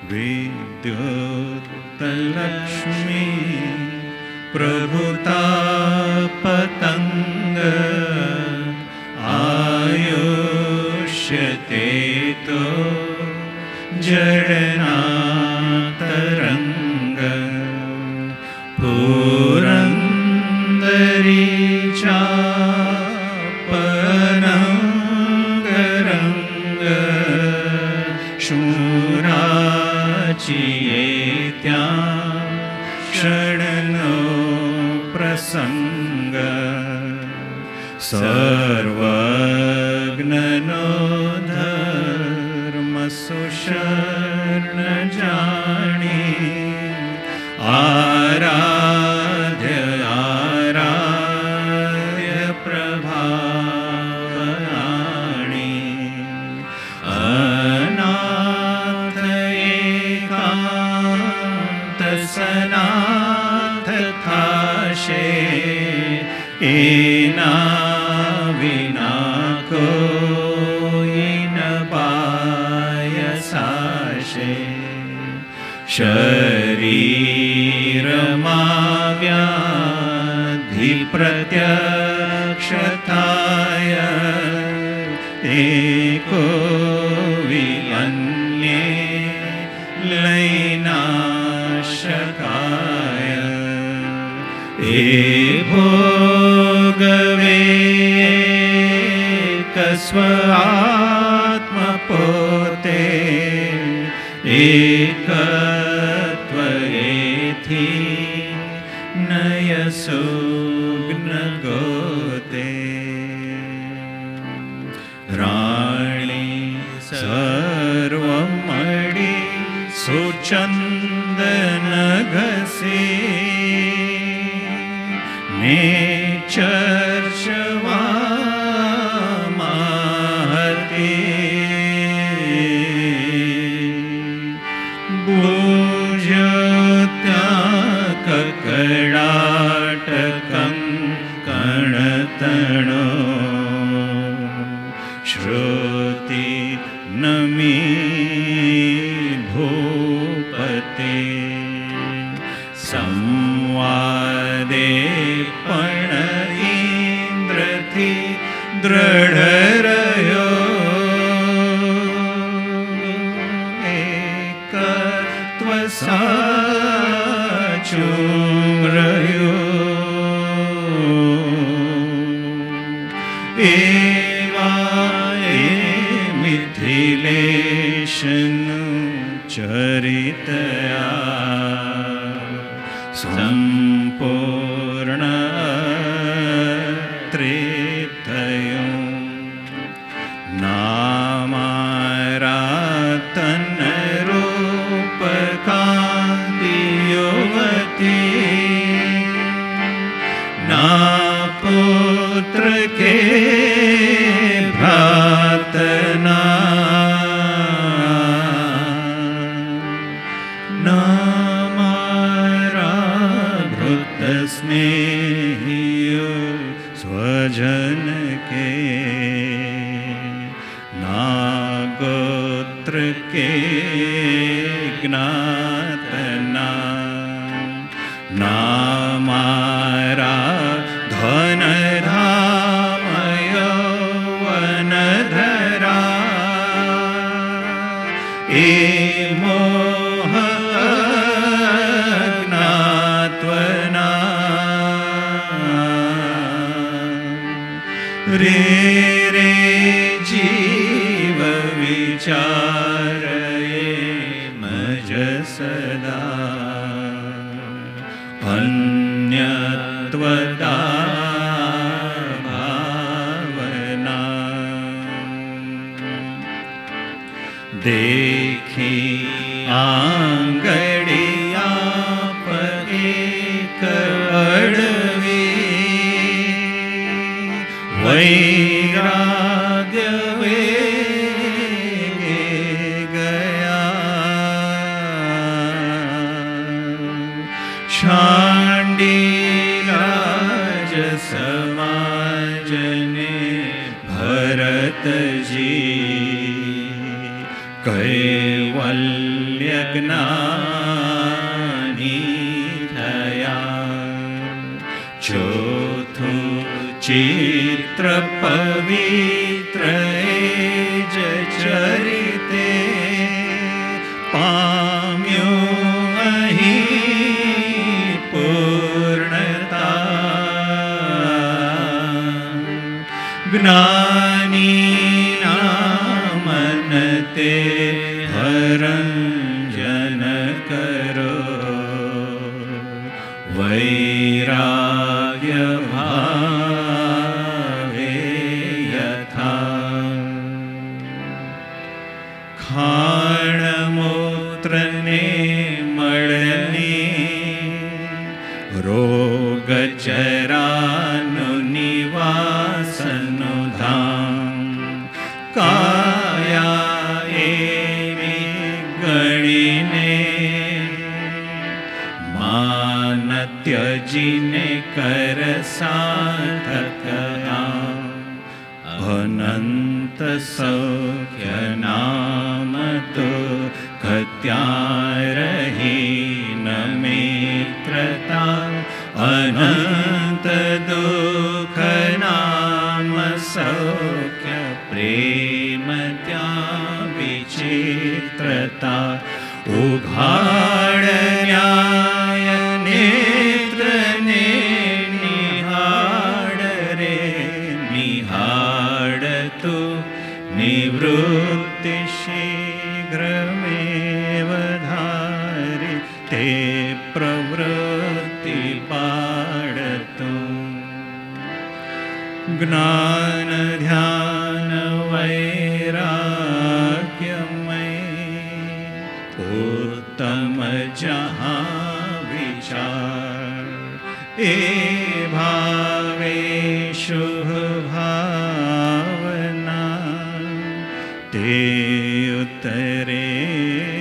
विद्युत्लक्ष्मी प्रभुतापतंग आयुष्यते तो जड़ना तरंग पुरंदरी चापनंगरंग शूराचिये त्या क्षणनो प्रसंग सर्वज्ञनो धर्म सुशर्ण जानी आराध्य आराध्य प्रभावनाणी अनाथ एकांत सनाथ थाशे एना विना कोई न पायसाशे शरीरमा व्याधि प्रत्यक्षताय एको अन्ये लैनाशकाय ए भोगवे कस्व आत्मपोते एकत्वएथि नयसुग्न गोते राणी सर्वमणि सुचंदन घसे ने चर्चवा महते भुजत्या ककडाट कंकणतणो श्रुति नमी भूपते संवादे पण इंद्रथी दृढ़ रह्यो एकत्व साचुं रह्यो एवा मिथिलेशनु चरितया संपूर्ण त्रितयो नामारा तन रूप कांदियोवती ना पुत्र के भ्रातना नामारा भृत स्नेहियो स्वजन के ना गोत्र के ज्ञातना नामारा धन धाम यौवन धरा ए मोह अज्ञात्वना रे रे जीव विचारये मज सदा अन्यत्वदा भावना देखी आंगड़िया पर एक अड़वी वैराग्य वेगे गया शांडी राज समाजने भरत जी कैवल्य જ્ઞાની થયા. ચોથું ચિત્ર પવિત્ર જ ચરિતે પામ્યું અહીં પૂર્ણતા. જ્ઞાનીના મન તે હરંજન કરો, વૈરાગ્ય ભાવે યથા. ખાણ મૂત્રને મળને રોગ ચરાનું નિવાસનું ધામ. કાયા એવી ગણીને માન ત્યજીને કર સાધક આમ. અનંત સૌખ્ય નામ તો ખત્યા રહી ન મિત્રતા. અનંત દુઃખ નામ સૌખ્ય પ્રેમ ત્યાં વિચિત્રતા. ઉઘાડ ન્યાય નેત્રને નિહાળ રે નિહાળ તું. નિવૃત્તિ શીઘ્રમેવ ધારી તે પ્રવૃત્તિ પાડતું. જ્ઞાન ધ્યાન વૈરાગ્યમય ઉત્તમ જહાં વિચાર. એ ભાવે શુભ ભાવના તે ઉતરે